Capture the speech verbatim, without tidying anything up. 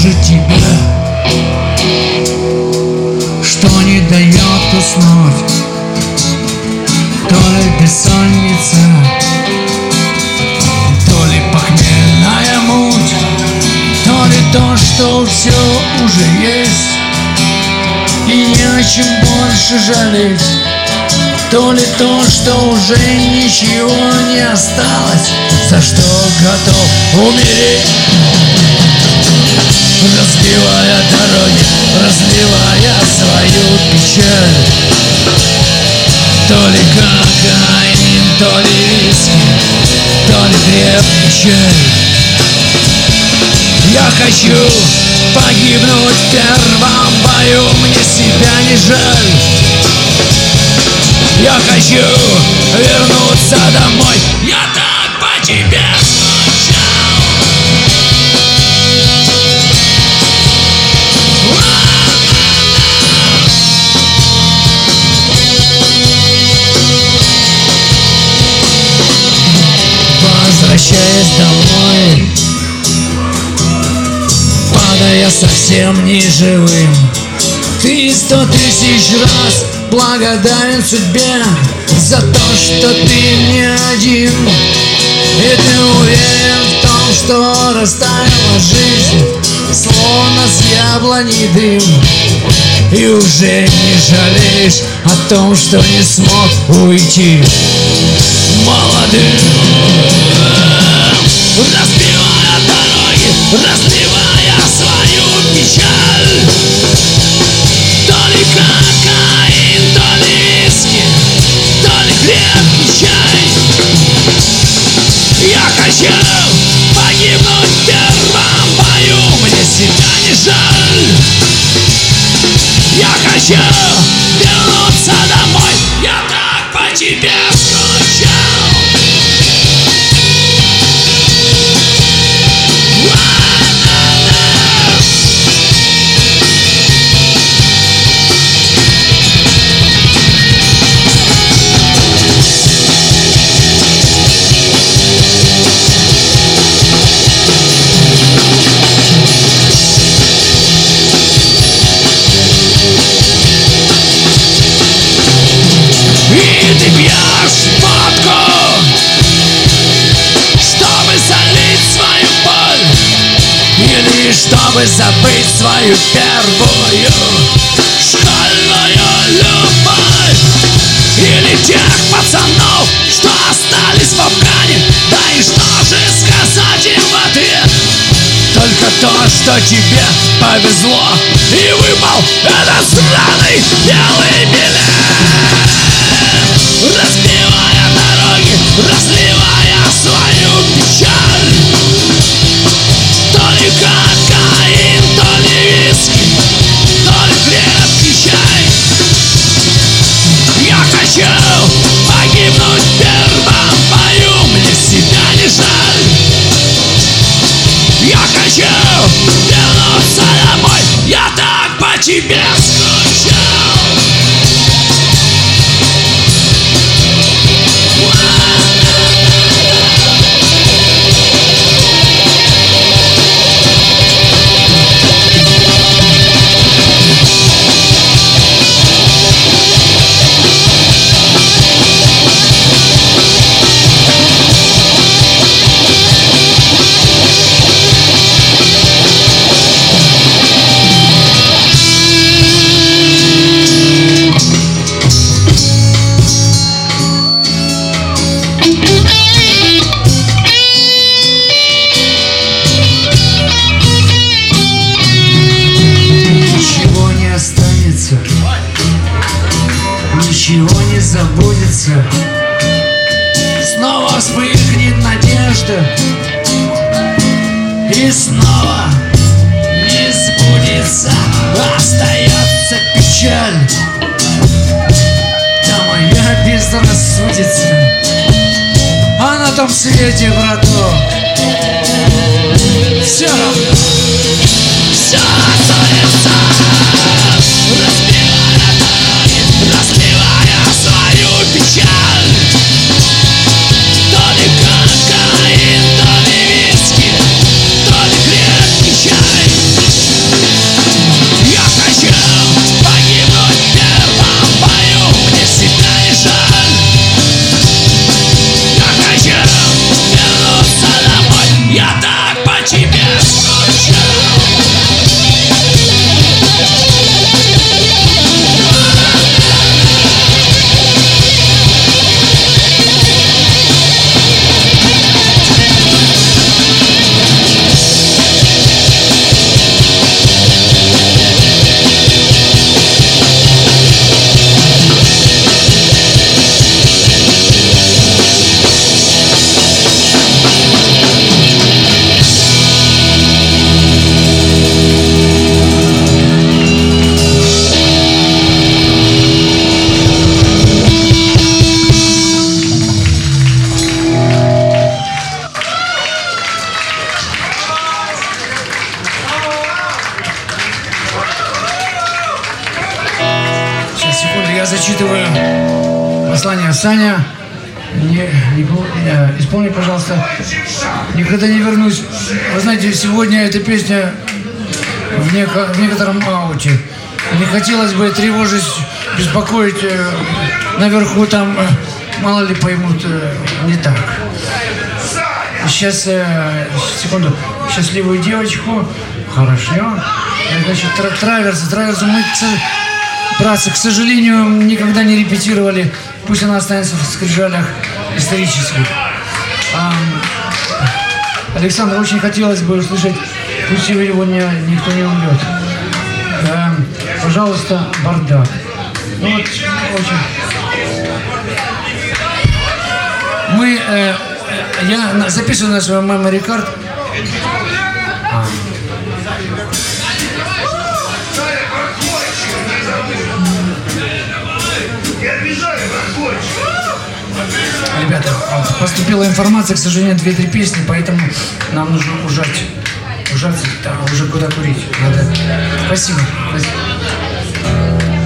может тебе, что не дает уснуть. То ли бессонница, то ли похмельная муть, то ли то, что все уже есть и не о чем больше жалеть, то ли то, что уже ничего не осталось, за что готов умереть. Разбивая дороги, разливая свою печаль, то ли кокаин, то ли виски, то ли крепкий чай. Я хочу погибнуть в первом бою, мне себя не жаль. Я хочу вернуться домой, я так по тебе скучал. Возвращаясь домой, падая совсем не живым, ты сто тысяч раз благодарен судьбе за то, что ты не один. И ты уверен в том, что растаяла жизнь, словно с яблони дым. И уже не жалеешь о том, что не смог уйти молодым. Разбивая дороги, разливая свою печаль, то ли кокаин, то ли виски, то ли крепкий чай. Я хочу погибнуть в первом бою, мне себя не жаль. Я хочу вернуться домой, я так по тебе скучал. Ты пьешь водку, чтобы залить свою боль, или чтобы забыть свою первую школьную любовь, или тех пацанов, что остались в Афгане. Да и что же сказать им в ответ? Только то, что тебе повезло и выпал этот сраный белый билет. Разбивая дороги, разливая свою печаль, то ли кокаин, то ли виски, то ли крепкий чай. Я хочу погибнуть в первом бою, мне себя не жаль. Я хочу вернуться домой, я так по тебе скучал. Ничего не забудется, снова вспыхнет надежда, и снова не сбудется, остается печаль. Да моя безрассудица, а на том свете, браток, все равно, все остается. Разбивая дороги, разливая свою печаль, то ли кокаин, то ли виски, то ли крепкий чай. зачитываю послание Саня. Не, не, не, исполни, пожалуйста. Никогда не вернусь. Вы знаете, сегодня эта песня в, неко, в некотором ауте. Не хотелось бы тревожить, беспокоить э, наверху, там, э, мало ли поймут, э, не так. Сейчас, э, секунду, счастливую девочку. Хорошо. Значит, тра траверс, траверс мы, братцы, к сожалению, никогда не репетировали. Пусть она останется в скрижалях исторических. А, Александр, очень хотелось бы услышать, пусть сегодня никто не умрет. А, пожалуйста, бардак. Ну вот, очень. Мы, э, я записываю на свой memory card. А. Ребята, поступила информация, к сожалению, две-три песни, поэтому нам нужно ужать. Ужаться, да, уже куда курить. Надо. Спасибо. Спасибо.